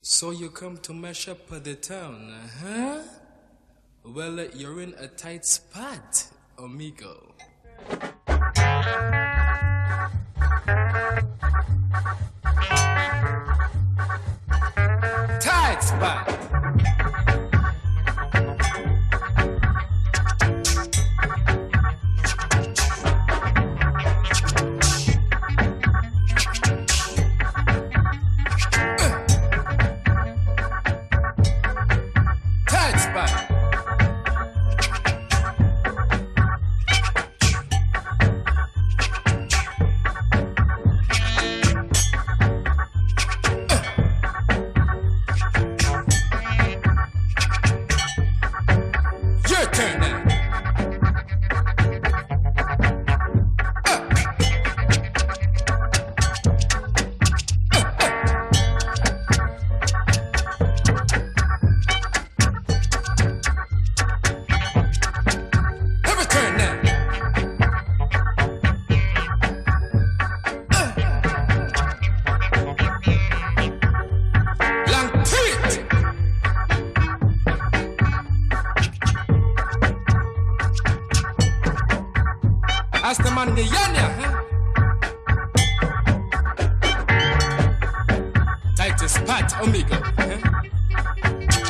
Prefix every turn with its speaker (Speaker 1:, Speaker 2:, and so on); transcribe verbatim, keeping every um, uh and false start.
Speaker 1: So you come to mash up the town, huh? Well, you're in a tight spot, amigo. Tight spot. As the man in the yanya, huh? Tight spot, amigo, huh?